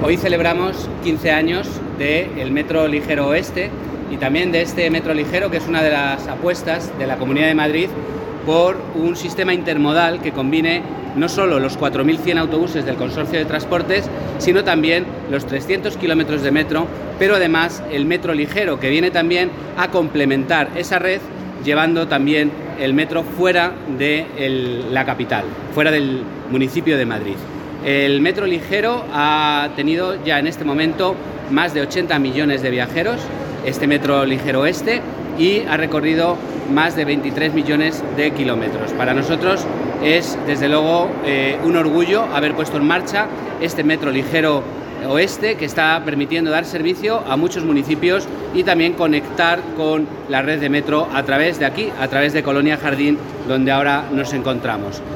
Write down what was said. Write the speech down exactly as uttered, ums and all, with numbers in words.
Hoy celebramos quince años del Metro Ligero Oeste y también de este Metro Ligero, que es una de las apuestas de la Comunidad de Madrid por un sistema intermodal que combine no solo los cuatro mil cien autobuses del Consorcio de Transportes, sino también los trescientos kilómetros de metro, pero además el Metro Ligero, que viene también a complementar esa red, llevando también el metro fuera de el, la capital, fuera del municipio de Madrid. El Metro Ligero ha tenido ya en este momento más de ochenta millones de viajeros, este Metro Ligero Oeste, y ha recorrido más de veintitrés millones de kilómetros. Para nosotros es, desde luego, eh, un orgullo haber puesto en marcha este Metro Ligero Oeste, que está permitiendo dar servicio a muchos municipios y también conectar con la red de metro a través de aquí, a través de Colonia Jardín, donde ahora nos encontramos.